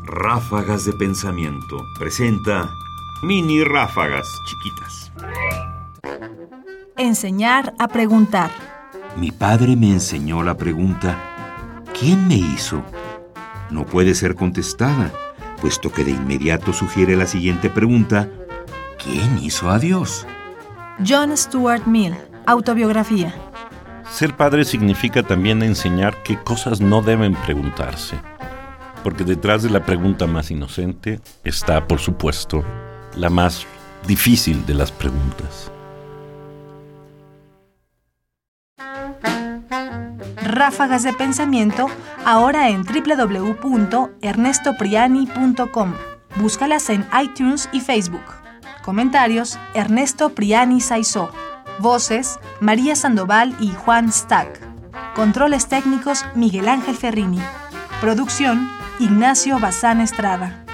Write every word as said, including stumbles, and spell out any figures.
Ráfagas de Pensamiento presenta mini ráfagas chiquitas. Enseñar a preguntar. Mi padre me enseñó la pregunta ¿quién me hizo? No puede ser contestada, puesto que de inmediato sugiere la siguiente pregunta: ¿quién hizo a Dios? John Stuart Mill, autobiografía. Ser padre significa también enseñar qué cosas no deben preguntarse, porque detrás de la pregunta más inocente está, por supuesto, la más difícil de las preguntas. Ráfagas de Pensamiento, ahora en doble u doble u doble u punto ernesto priani punto com. Búscalas en iTunes y Facebook. Comentarios: Ernesto Priani Saizó. Voces: María Sandoval y Juan Stack. Controles técnicos: Miguel Ángel Ferrini. Producción: Ignacio Bazán Estrada.